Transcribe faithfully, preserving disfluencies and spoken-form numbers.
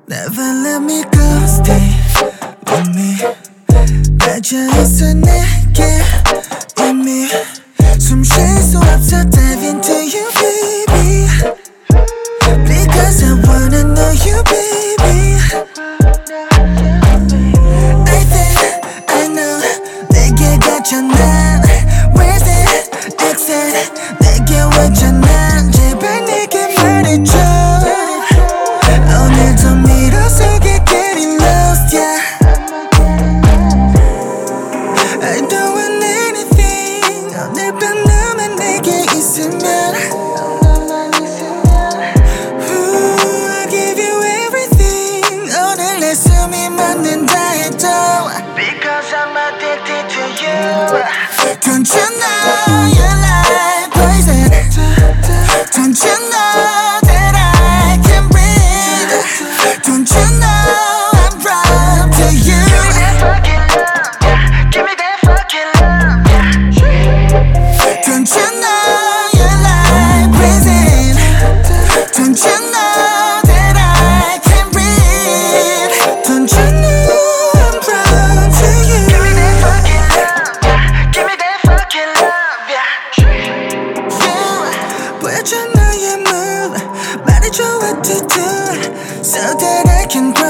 Never let me go, stay with me. 빠져있어 내게 이미 숨 쉴 수 없어 dive into you baby Because I wanna know you baby I think I know 내게 갇혀 난 Where's that exit 내게 왔잖아 제발 내게 말해줘 오늘도 미러 속에 getting lost yeah I don't want anything 오늘 밤 너만 내게 있으면 Ooh, I give you everything 오늘 내 숨이 멎는다 해도 Because I'm addicted to you Don't you know you're like poison Don't you know that I can breathe Don't you know I'm wrong to you Give me that fucking love, yeah. Give me that fucking love, yeah Don't you know you're like poison Don't you know that I can breathe Don't you know I'm wrong to you Give me that fucking love, yeah. Give me that fucking love, yeah You 보여줘 너의 move 말해줘 what to do So that I can